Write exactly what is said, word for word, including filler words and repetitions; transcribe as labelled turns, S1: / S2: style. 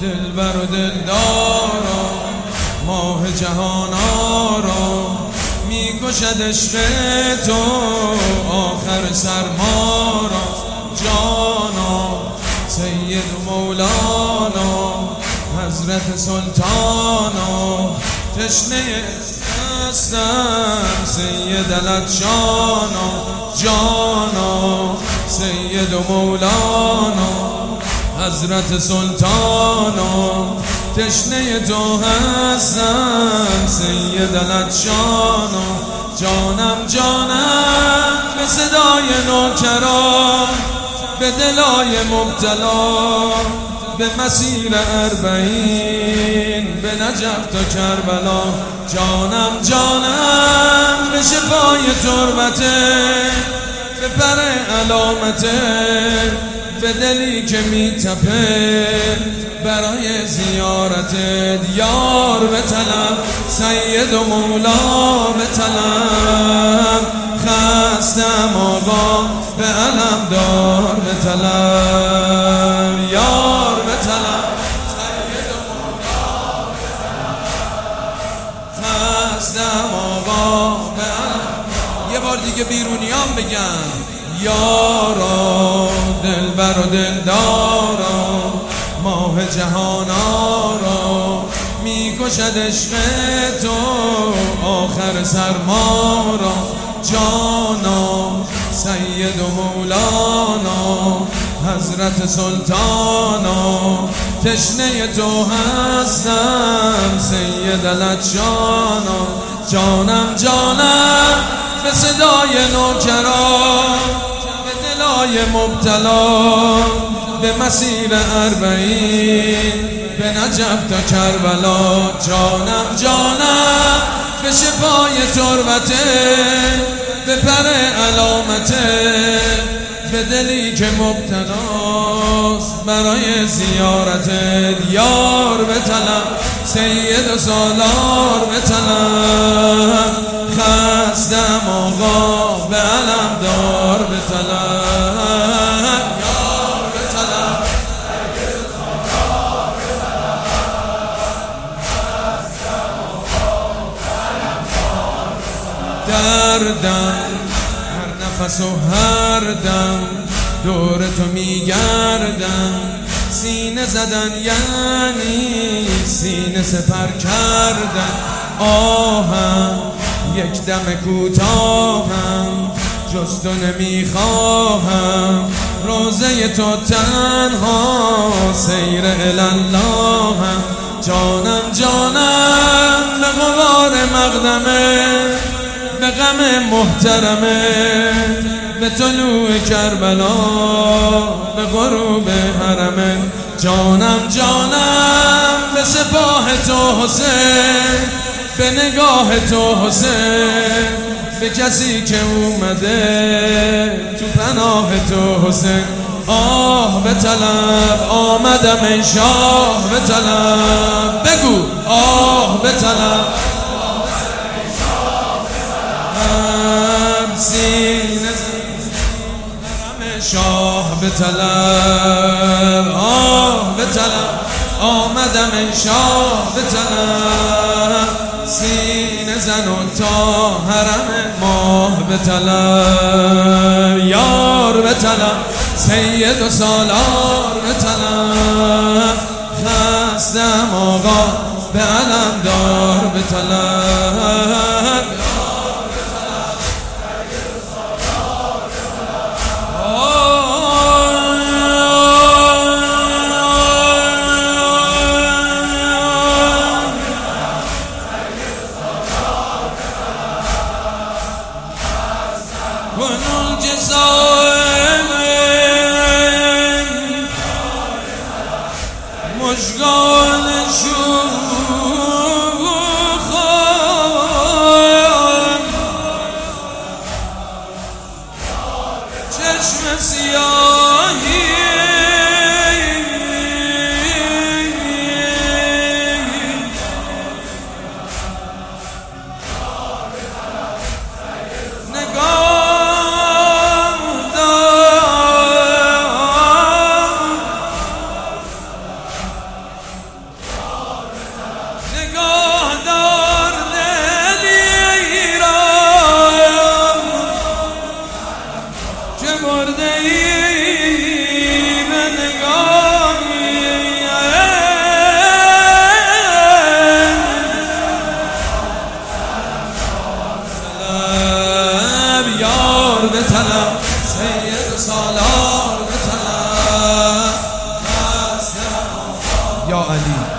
S1: دلبر و دلدارا، ماه جهان آرا، میکشد عشق تو آخر سرما را. جانا سید و مولانا، حضرت سلطانا، تشنه هستم سید العطشانا. جانا سید و مولانا، حضرت سلطانا، تشنه تو هستم سید العطشانا. جانم جانم به صدای نوکران، به دلای مبتلا، به مسیر اربعین، به نجف تا کربلا. جانم جانم به شفای تربته، به پر علامته، به دلی که میتپه برای زیارتت. یار به طلب سید و مولا به طلب، خستم آقا به علم دار به طلب. یار به طلب سید و مولا به طلب، خستم آقا به علم. یه بار دیگه بیرونیان بگن یارا، دلبر و دلدارا، ماه جهان آرا، میکشد عشق تو آخر سرما را. جانا سید و مولانا، حضرت سلطانا، تشنه تو هستم سید العطشانا. جانم جانم به صدای نوکران، به دلای مبتلا، به مسیر اربعین، به نجف تا کربلا. جانم جانم به شفای تربته، به پر علامته، به دلی که مبتلاست برای زیارتت. یار به طلب سید و سالار به طلب، خستم آقا به علم دار به طلب. یار به طلب سید و سالار به طلب، خستم آقا به علم دار به طلب. دردم هر نفس و هر دم دور تو میگردم، سینه زدن یعنی سینه سپر کردن. آهم یک دم کوتاهم، جز تو نمیخواهم، روزه تو تنها سیر الاللهم. جانم جانم به غبار مقدمه، به غم محترمه، به طلوع کربلا، به غروب حرمه. جانم جانم به سپاه تو حسین، به نگاه تو حسین، به کسی که اومده تو پناه تو حسین. آه به طلب آمدم ای شاه به طلب، بگو آه به طلب سینه شاه به طلب. آه به طلب آمدم ای شاه به طلب، سینه زن و تا حرم ماه به طلب. یار به طلب سید و سالار به طلب، خستم آقا به علم دار به طلب. کنون جزایم مشگان شوخم، چشم سیاهی به طلب سید سالار به طلب یا علی